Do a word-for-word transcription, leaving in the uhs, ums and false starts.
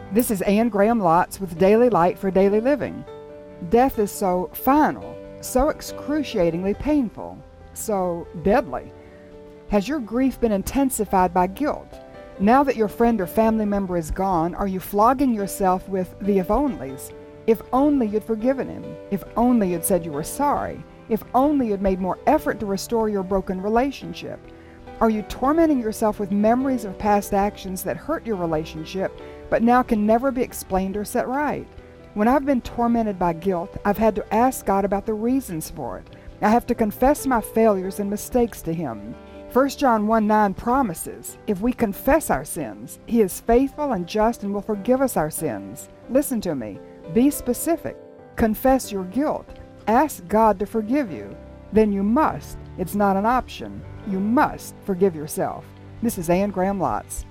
This is Anne Graham Lotz with Daily Light for Daily Living. Death is so final, so excruciatingly painful, so deadly. Has your grief been intensified by guilt? Now that your friend or family member is gone, are you flogging yourself with the if onlys? If only you'd forgiven him. If only you'd said you were sorry. If only you'd made more effort to restore your broken relationship. Are you tormenting yourself with memories of past actions that hurt your relationship, but now can never be explained or set right? When I've been tormented by guilt, I've had to ask God about the reasons for it. I have to confess my failures and mistakes to Him. First John one nine promises, if we confess our sins, He is faithful and just and will forgive us our sins. Listen to me. Be specific. Confess your guilt. Ask God to forgive you. Then you must, it's not an option, you must forgive yourself. This is Anne Graham Lotz.